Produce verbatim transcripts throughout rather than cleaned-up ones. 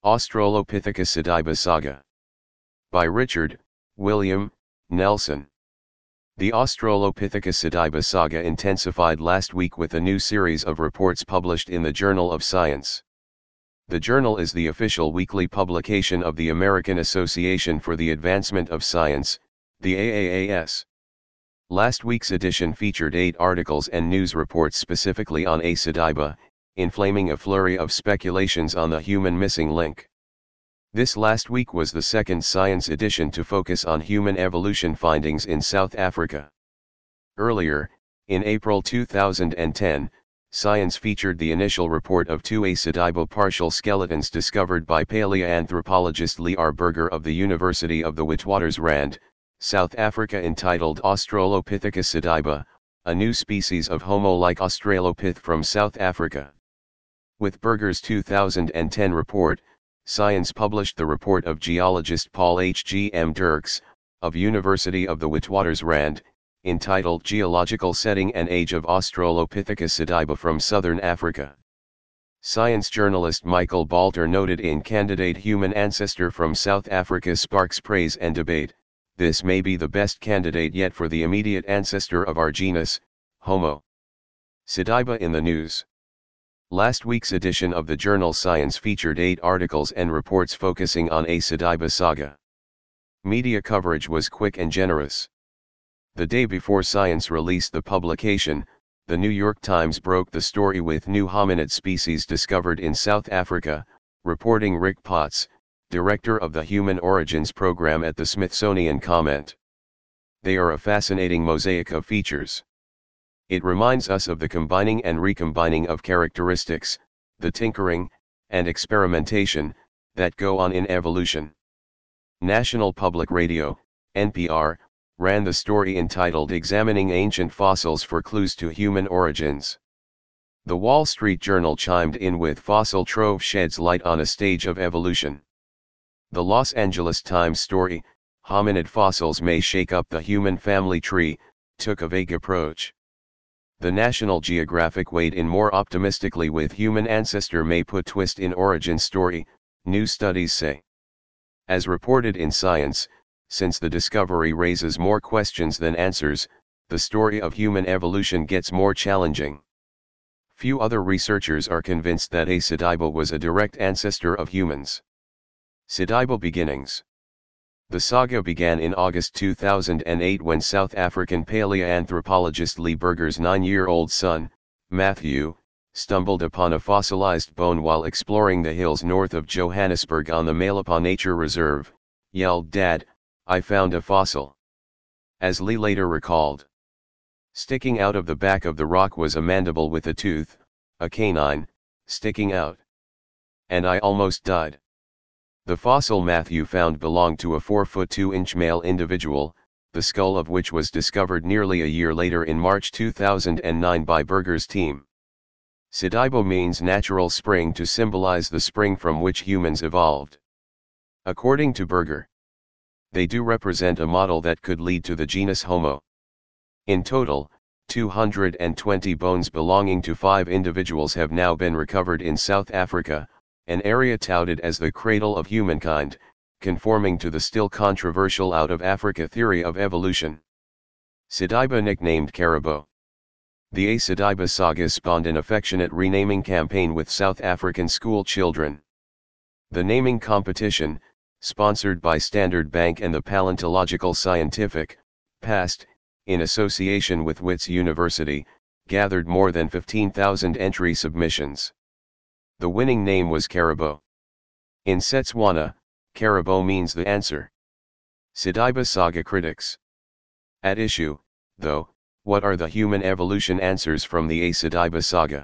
Australopithecus saga. By Richard, William, Nelson. The Australopithecus saga intensified last week with a new series of reports published in the Journal of Science. The journal is the official weekly publication of the American Association for the Advancement of Science, the A A A S. Last week's edition featured eight articles and news reports specifically on Acidiba, inflaming a flurry of speculations on the human missing link. This last week was the second Science edition to focus on human evolution findings in South Africa. Earlier, in April two thousand ten, Science featured the initial report of two Acidiba partial skeletons discovered by paleoanthropologist Lee R. Berger of the University of the Witwatersrand, South Africa, entitled Australopithecus acidiba, a new species of Homo-like Australopith from South Africa. With Berger's two thousand ten report, Science published the report of geologist Paul H G M Dirks, of University of the Witwatersrand, entitled Geological Setting and Age of Australopithecus acidiba from Southern Africa. Science journalist Michael Balter noted in Candidate Human Ancestor from South Africa sparks praise and debate. This may be the best candidate yet for the immediate ancestor of our genus, Homo. Acidiba in the news. Last week's edition of the journal Science featured eight articles and reports focusing on Acidiba saga. Media coverage was quick and generous. The day before Science released the publication, the New York Times broke the story with new hominid species discovered in South Africa, reporting Rick Potts, director of the Human Origins Program at the Smithsonian, comment. They are a fascinating mosaic of features. It reminds us of the combining and recombining of characteristics, the tinkering, and experimentation, that go on in evolution. National Public Radio, N P R, ran the story entitled Examining Ancient Fossils for Clues to Human Origins. The Wall Street Journal chimed in with Fossil Trove sheds light on a stage of evolution. The Los Angeles Times story, Hominid Fossils May Shake Up the Human Family Tree, took a vague approach. The National Geographic weighed in more optimistically with Human Ancestor May Put Twist in Origin Story, new studies say. As reported in Science, since the discovery raises more questions than answers, the story of human evolution gets more challenging. Few other researchers are convinced that Acidiba was a direct ancestor of humans. Acidiba beginnings. The saga began in August two thousand eight when South African paleoanthropologist Lee Berger's nine-year-old son, Matthew, stumbled upon a fossilized bone while exploring the hills north of Johannesburg on the Malepa Nature Reserve. Yelled, "Dad, I found a fossil." As Lee later recalled. Sticking out of the back of the rock was a mandible with a tooth, a canine, sticking out. And I almost died. The fossil Matthew found belonged to a four foot two inch male individual, the skull of which was discovered nearly a year later in March two thousand nine by Berger's team. Acidiba means natural spring to symbolize the spring from which humans evolved. According to Berger, they do represent a model that could lead to the genus Homo. In total, two hundred twenty bones belonging to five individuals have now been recovered in South Africa, an area touted as the cradle of humankind, conforming to the still controversial out of Africa theory of evolution. Acidiba nicknamed Caribou. The Acidiba saga spawned an affectionate renaming campaign with South African school children. The naming competition, sponsored by Standard Bank and the Paleontological Scientific, PAST, in association with Wits University, gathered more than fifteen thousand entry submissions. The winning name was Caribou. In Setswana, Caribou means the answer. Acidiba saga critics. At issue, though, what are the human evolution answers from the Acidiba saga?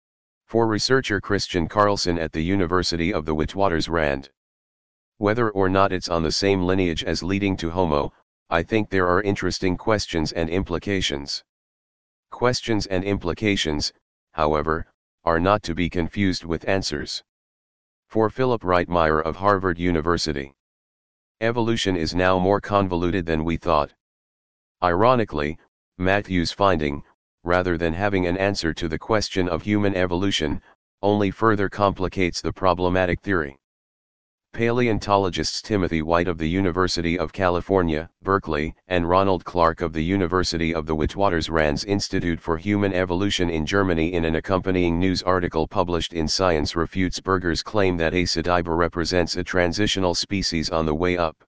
For researcher Christian Carlson at the University of the Witwatersrand. Whether or not it's on the same lineage as leading to Homo, I think there are interesting questions and implications. Questions and implications, however, are not to be confused with answers. For Philip Reitmeyer of Harvard University, evolution is now more convoluted than we thought. Ironically, Matthew's finding, rather than having an answer to the question of human evolution, only further complicates the problematic theory. Paleontologists Timothy White of the University of California, Berkeley, and Ronald Clark of the University of the Witwatersrand Institute for Human Evolution in Germany in an accompanying news article published in Science refutes Berger's claim that Aecidiba represents a transitional species on the way up.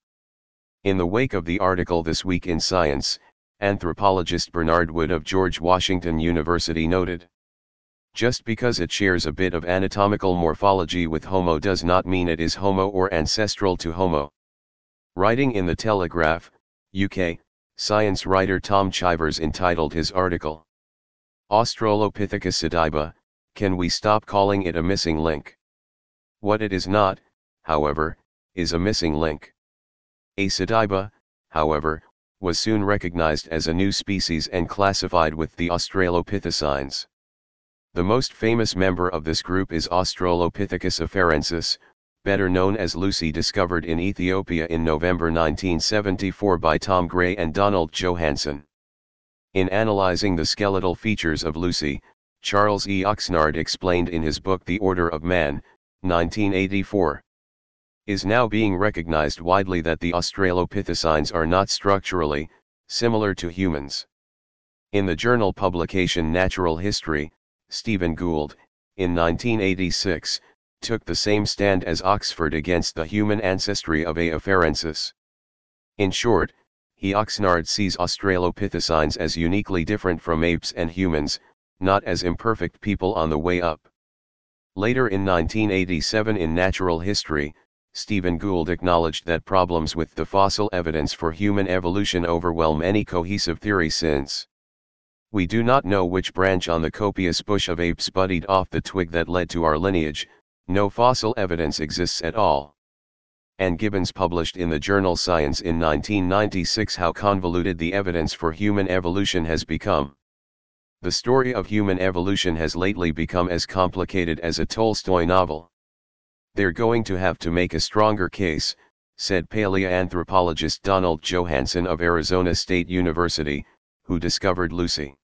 In the wake of the article this week in Science, anthropologist Bernard Wood of George Washington University noted, "Just because it shares a bit of anatomical morphology with Homo does not mean it is Homo or ancestral to Homo." Writing in The Telegraph, U K, science writer Tom Chivers entitled his article, "Australopithecus sediba, Can We Stop Calling It a Missing Link?" What it is not, however, is a missing link. Aecidiba, however, was soon recognized as a new species and classified with the Australopithecines. The most famous member of this group is Australopithecus afarensis, better known as Lucy, discovered in Ethiopia in November nineteen seventy-four by Tom Gray and Donald Johanson. In analyzing the skeletal features of Lucy, Charles E. Oxnard explained in his book The Order of Man, nineteen eighty-four. Is now being recognized widely that the Australopithecines are not structurally similar to humans. In the journal publication Natural History, Stephen Gould, in nineteen eighty-six, took the same stand as Oxford against the human ancestry of A. afarensis. In short, he Oxnard sees Australopithecines as uniquely different from apes and humans, not as imperfect people on the way up. Later in nineteen eighty-seven in Natural History, Stephen Gould acknowledged that problems with the fossil evidence for human evolution overwhelm any cohesive theory since we do not know which branch on the copious bush of apes budded off the twig that led to our lineage. No fossil evidence exists at all. And Gibbons published in the journal Science in nineteen ninety-six how convoluted the evidence for human evolution has become. The story of human evolution has lately become as complicated as a Tolstoy novel. They're going to have to make a stronger case, said paleoanthropologist Donald Johanson of Arizona State University, who discovered Lucy.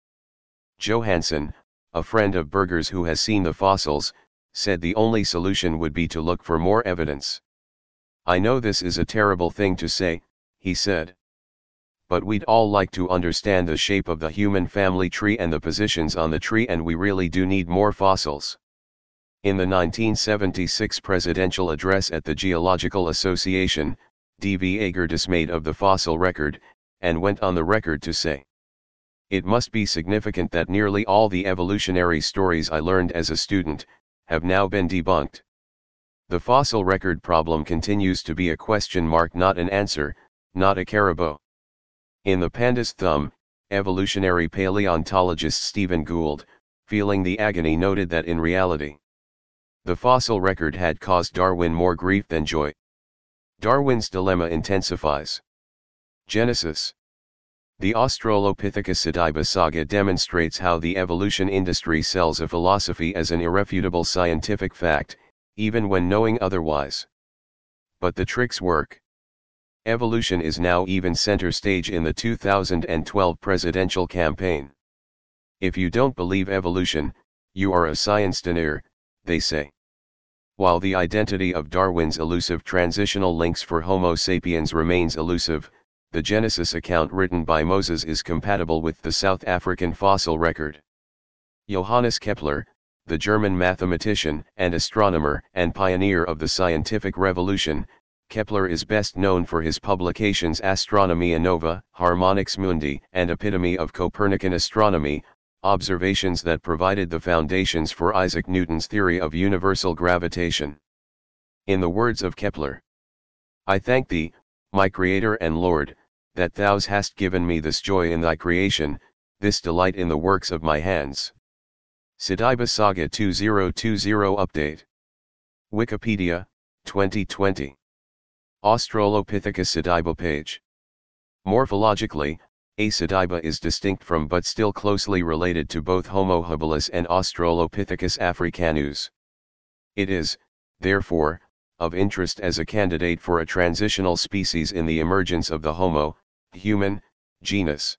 Johanson, a friend of Berger's who has seen the fossils, said the only solution would be to look for more evidence. "I know this is a terrible thing to say," he said. "But we'd all like to understand the shape of the human family tree and the positions on the tree, and we really do need more fossils." In the nineteen seventy-six presidential address at the Geological Association, D V Ager dismayed of the fossil record, and went on the record to say, "It must be significant that nearly all the evolutionary stories I learned as a student have now been debunked. The fossil record problem continues to be a question mark, not an answer, not a caribou." In The Panda's Thumb, evolutionary paleontologist Stephen Gould, feeling the agony, noted that in reality, the fossil record had caused Darwin more grief than joy. Darwin's dilemma intensifies. Genesis. The Australopithecus sediba saga demonstrates how the evolution industry sells a philosophy as an irrefutable scientific fact, even when knowing otherwise. But the tricks work. Evolution is now even center stage in the two thousand twelve presidential campaign. If you don't believe evolution, you are a science denier, they say. While the identity of Darwin's elusive transitional links for Homo sapiens remains elusive, the Genesis account written by Moses is compatible with the South African fossil record. Johannes Kepler, the German mathematician and astronomer and pioneer of the scientific revolution, Kepler is best known for his publications Astronomia Nova, Harmonics Mundi, and Epitome of Copernican Astronomy, observations that provided the foundations for Isaac Newton's theory of universal gravitation. In the words of Kepler, "I thank thee, my Creator and Lord, that thou hast given me this joy in thy creation, this delight in the works of my hands." Sediba Saga two thousand twenty Update. Wikipedia, twenty twenty. Australopithecus sediba page. Morphologically, Aecidiba is distinct from but still closely related to both Homo habilis and Australopithecus africanus. It is, therefore, of interest as a candidate for a transitional species in the emergence of the Homo, human, genus.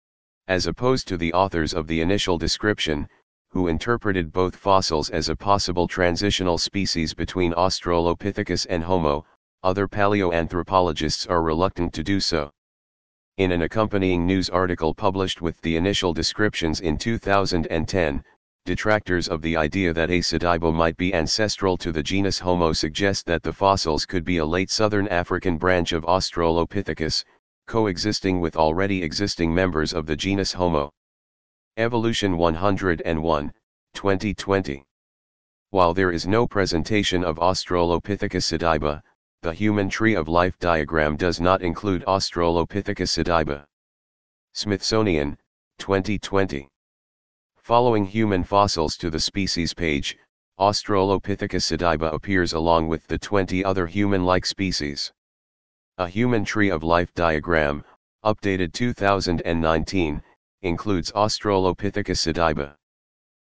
As opposed to the authors of the initial description, who interpreted both fossils as a possible transitional species between Australopithecus and Homo, other paleoanthropologists are reluctant to do so. In an accompanying news article published with the initial descriptions in two thousand ten, detractors of the idea that A. sediba might be ancestral to the genus Homo suggest that the fossils could be a late southern African branch of Australopithecus, coexisting with already existing members of the genus Homo. Evolution one hundred one, twenty twenty. While there is no presentation of Australopithecus sediba, the Human Tree of Life diagram does not include Australopithecus sediba. Smithsonian, twenty twenty. Following human fossils to the species page, Australopithecus sediba appears along with the twenty other human-like species. A Human Tree of Life diagram, updated two thousand nineteen, includes Australopithecus sediba.